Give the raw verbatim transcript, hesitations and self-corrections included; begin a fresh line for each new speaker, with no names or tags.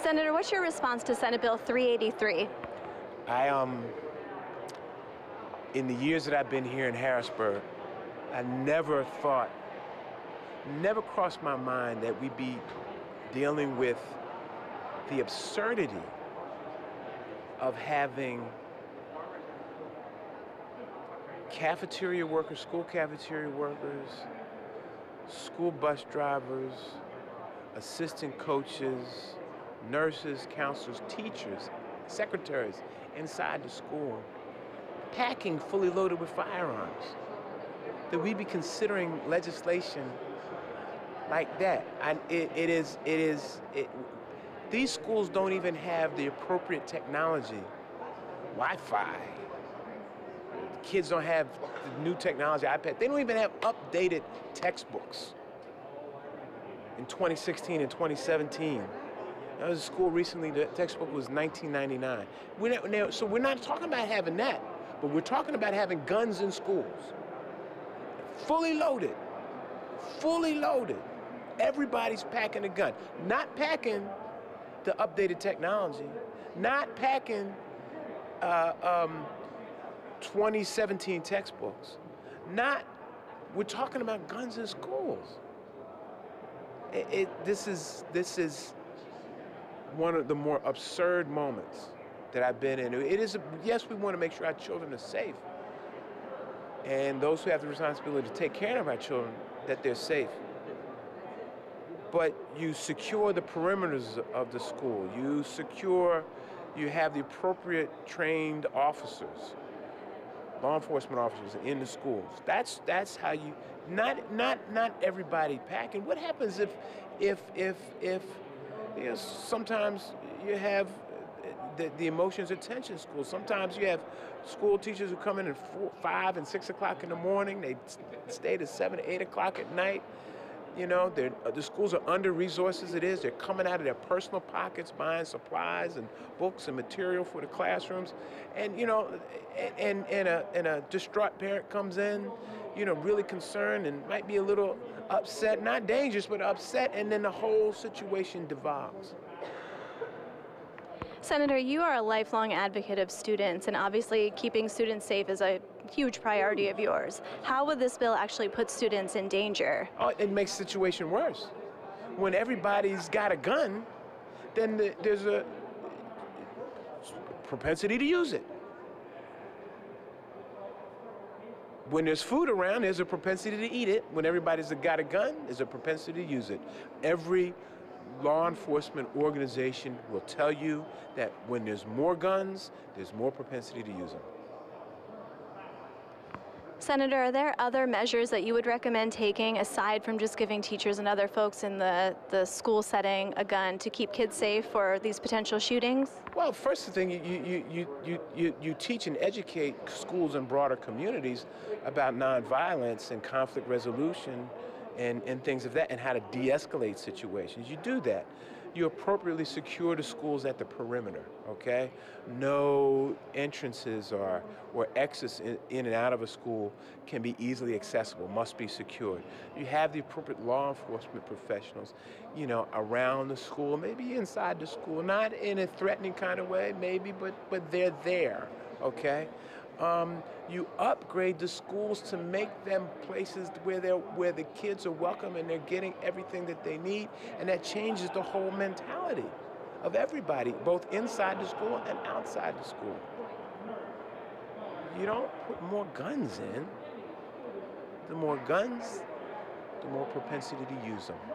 Senator, what's your response to Senate Bill three eighty-three?
I, um, in the years that I've been here in Harrisburg, I never thought, never crossed my mind that we'd be dealing with the absurdity of having cafeteria workers, school cafeteria workers, school bus drivers, assistant coaches, nurses, counselors, teachers, secretaries inside the school, packing fully loaded with firearms. That we be considering legislation like that. And it, it is, it is, it, these schools don't even have the appropriate technology, Wi-Fi. Kids don't have the new technology, iPad. They don't even have updated textbooks. In twenty sixteen and twenty seventeen, I was in school recently, the textbook was nineteen ninety-nine. We're not, so we're not talking about having that, but we're talking about having guns in schools. Fully loaded, fully loaded. Everybody's packing a gun. Not packing the updated technology, not packing uh, um, twenty seventeen textbooks. Not, we're talking about guns in schools. It, it, this is, this is one of the more absurd moments that I've been in. It is, a, yes, we want to make sure our children are safe. And those who have the responsibility to take care of our children, that they're safe. But you secure the perimeters of the school. You secure, you have the appropriate trained officers, law enforcement officers in the schools. That's that's how you, not not not everybody packing. What happens if if if if you know, sometimes you have the, the emotions of tension school. Sometimes you have school teachers who come in at four, five and six o'clock in the morning. They stay to seven, eight o'clock at night. You know, the schools are under-resourced as it is. They're coming out of their personal pockets, buying supplies and books and material for the classrooms. And, you know, and, and, a, and a distraught parent comes in, you know, really concerned and might be a little upset, not dangerous, but upset, and then the whole situation devolves.
Senator, you are a lifelong advocate of students, and obviously keeping students safe is a huge priority of yours. How would this bill actually put students in danger?
Oh, it makes the situation worse. When everybody's got a gun, then the, there's a propensity to use it. When there's food around, there's a propensity to eat it. When everybody's got a gun, there's a propensity to use it. Every law enforcement organization will tell you that when there's more guns, there's more propensity to use them.
Senator, are there other measures that you would recommend taking aside from just giving teachers and other folks in the, the school setting a gun to keep kids safe for these potential shootings?
Well, first thing, you, you, you, you, you, you teach and educate schools and broader communities about nonviolence and conflict resolution and, and things of that, and how to de-escalate situations. You do that. You appropriately secure the schools at the perimeter, okay? No entrances or, or exits in, in and out of a school can be easily accessible, must be secured. You have the appropriate law enforcement professionals, you know, around the school, maybe inside the school, not in a threatening kind of way, maybe, but, but they're there, okay? Um, you upgrade the schools to make them places where they're where the kids are welcome and they're getting everything that they need, and that changes the whole mentality of everybody, both inside the school and outside the school. You don't put more guns in. The more guns, the more propensity to use them.